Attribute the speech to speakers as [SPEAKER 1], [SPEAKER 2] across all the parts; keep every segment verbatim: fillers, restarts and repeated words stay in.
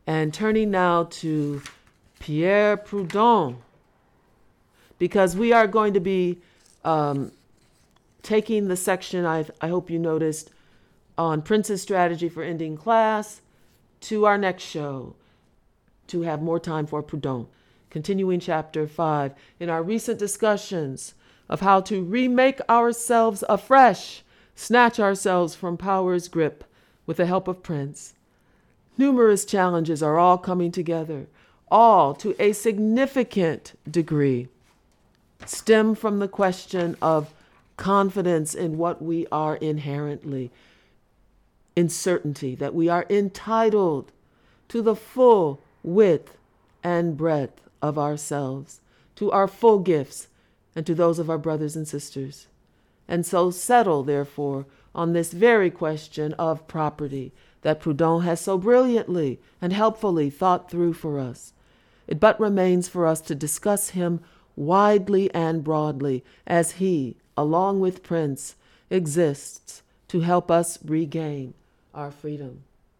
[SPEAKER 1] And turning now to Pierre Proudhon, because we are going to be um, taking the section, I, I hope you noticed, on Prince's strategy for ending class to our next show to have more time for Proudhon. Continuing chapter five, in our recent discussions of how to remake ourselves afresh, snatch ourselves from power's grip with the help of Prince. Numerous challenges are all coming together, all to a significant degree stem from the question of confidence in what we are inherently, in certainty that we are entitled to the full width and breadth of ourselves, to our full gifts, and to those of our brothers and sisters. And so settle, therefore, on this very question of property that Proudhon has so brilliantly and helpfully thought through for us. It but remains for us to discuss him widely and broadly as he, along with Prince, exists to help us regain our freedom.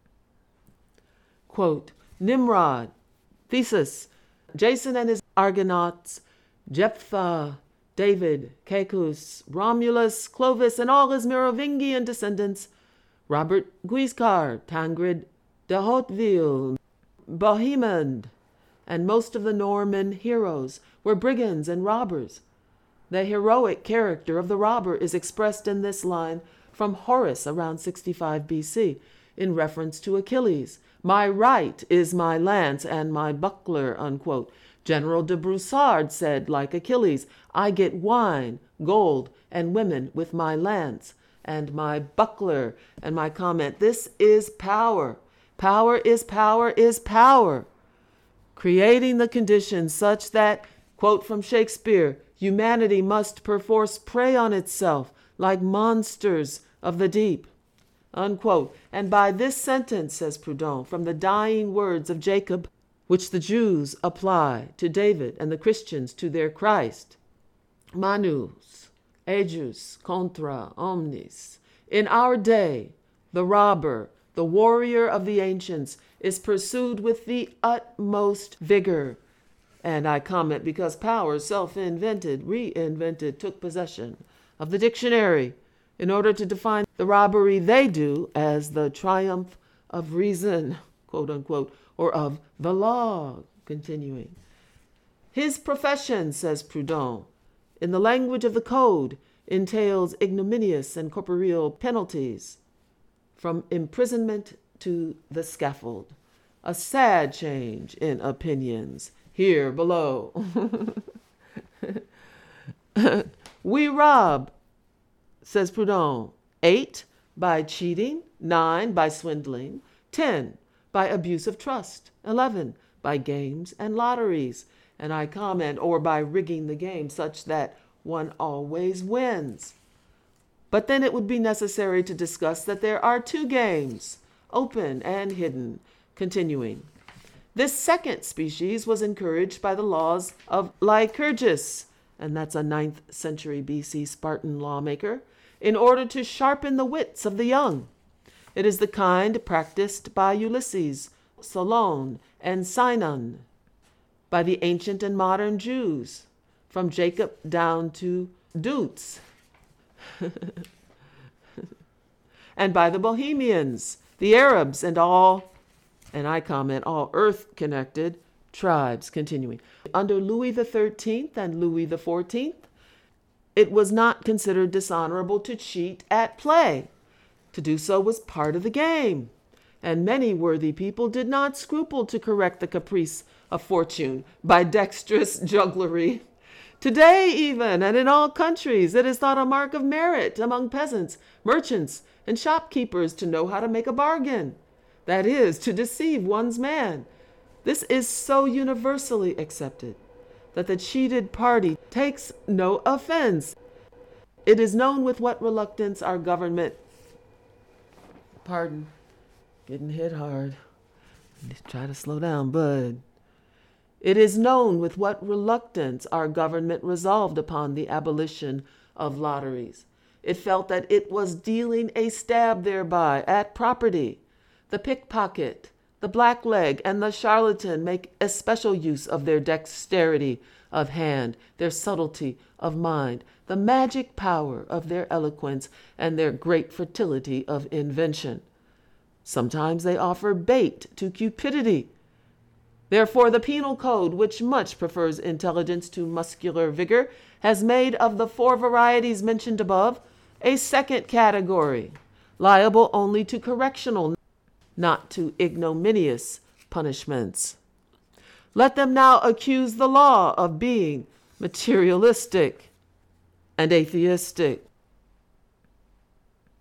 [SPEAKER 1] Quote, Nimrod, Theseus, Jason and his Argonauts, Jephthah, David, Cacus, Romulus, Clovis, and all his Merovingian descendants, Robert Guiscard, Tancred de Hauteville, Bohemond, and most of the Norman heroes were brigands and robbers. The heroic character of the robber is expressed in this line from Horace around sixty-five B C in reference to Achilles. My right is my lance and my buckler, unquote. General de Broussard said, like Achilles, I get wine, gold, and women with my lance and my buckler. And my comment, this is power. Power is power is power. Creating the conditions such that, quote from Shakespeare, humanity must perforce prey on itself like monsters of the deep, unquote. And by this sentence, says Proudhon, from the dying words of Jacob, which the Jews apply to David and the Christians to their Christ, manus, ejus, contra omnis. In our day, the robber, the warrior of the ancients, is pursued with the utmost vigor. And I comment because power, self-invented, reinvented, took possession of the dictionary in order to define the robbery they do as the triumph of reason, quote unquote, or of the law, continuing. His profession, says Proudhon, in the language of the code, entails ignominious and corporeal penalties, from imprisonment to the scaffold. A sad change in opinions here below. We rob, says Proudhon, eight, by cheating, nine, by swindling, ten, by abuse of trust, eleven, by games and lotteries, and I comment, or by rigging the game such that one always wins. But then it would be necessary to discuss that there are two games, open and hidden, continuing. This second species was encouraged by the laws of Lycurgus, and that's a ninth century B C Spartan lawmaker, in order to sharpen the wits of the young. It is the kind practiced by Ulysses, Solon, and Sinon, by the ancient and modern Jews, from Jacob down to Dutz, and by the Bohemians, the Arabs, and all, and I comment, all earth-connected tribes, continuing. Under Louis the thirteenth and Louis the fourteenth, it was not considered dishonorable to cheat at play. To do so was part of the game, and many worthy people did not scruple to correct the caprice of fortune by dexterous jugglery. Today even, and in all countries, it is thought a mark of merit among peasants, merchants, and shopkeepers to know how to make a bargain. That is, to deceive one's man. This is so universally accepted that the cheated party takes no offense. It is known with what reluctance our government, pardon, getting hit hard. Try to slow down, bud. It is known with what reluctance our government resolved upon the abolition of lotteries. It felt that it was dealing a stab thereby at property, the pickpocket, The blackleg and the charlatan make especial use of their dexterity of hand, their subtlety of mind, the magic power of their eloquence, and their great fertility of invention. Sometimes they offer bait to cupidity. Therefore, the penal code, which much prefers intelligence to muscular vigor, has made of the four varieties mentioned above a second category, liable only to correctional, not to ignominious punishments. Let them now accuse the law of being materialistic and atheistic.